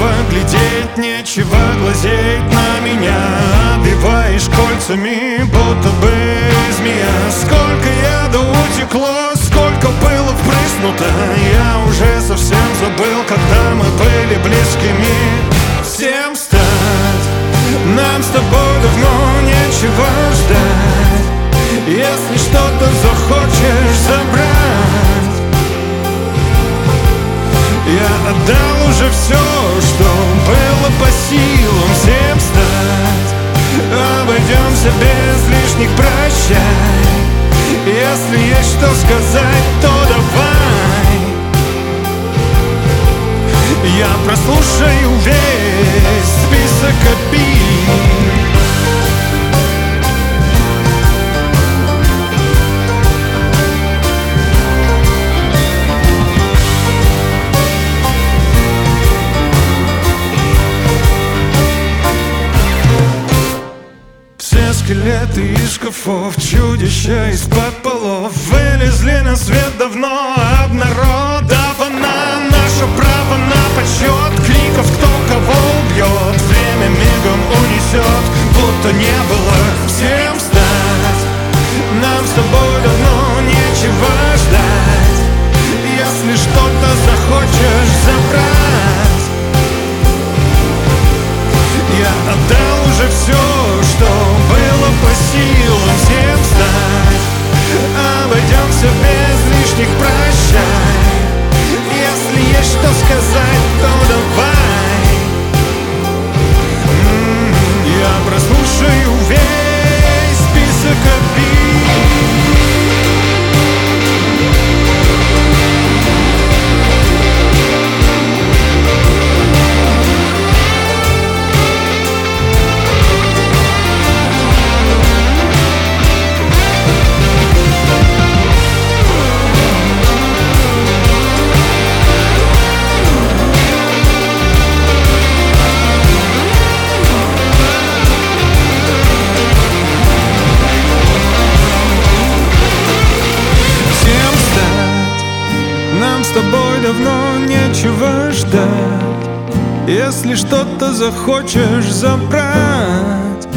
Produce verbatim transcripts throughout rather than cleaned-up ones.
нечего глядеть, нечего глазеть на меня. Обвиваешь кольцами, будто бы змея. Сколько яда утекло, сколько было впрыснуто, я уже совсем забыл, когда мы были близкими. Всем встать, нам с тобой давно нечего ждать. Если что-то захочешь забрать, я отдал уже все, что было по силам. Всем встать, обойдемся без лишних прощай. Если есть что сказать, то давай. Я прослушаю весь список обид. Скелеты из шкафов, чудища из-под полов вылезли на свет давно, обнародовано наше право на подсчет криков, кто кого убьет. Время мигом унесет, будто не было. Всем встать, нам с тобой давно нечего ждать. Если что-то захочешь забрать, я отдал уже все, что было по силам. Всем встать, обойдемся без лишних прощай. Если есть что сказать, то давай. М-м, я прослушаю весь список обид. Нам с тобой давно нечего ждать. Если что-то захочешь забрать,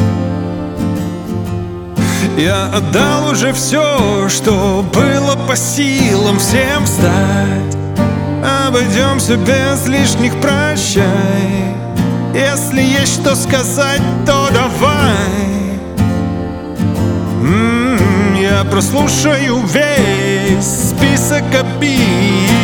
я отдал уже все, что было по силам. Всем встать, обойдемся без лишних прощай. Если есть что сказать, то давай. М-м, я прослушаю весь список обид.